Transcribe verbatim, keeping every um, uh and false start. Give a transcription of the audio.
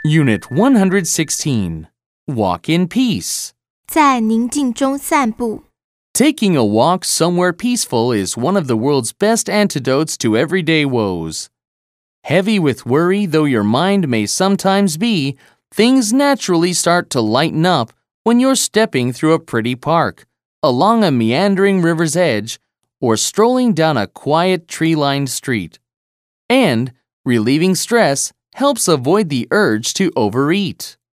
Unit one hundred sixteen. Walk in peace. 在宁静中散步。 Taking a walk somewhere peaceful is one of the world's best antidotes to everyday woes. Heavy with worry though your mind may sometimes be, things naturally start to lighten up when you're stepping through a pretty park, along a meandering river's edge, or strolling down a quiet tree-lined street. And relieving stress helps avoid the urge to overeat.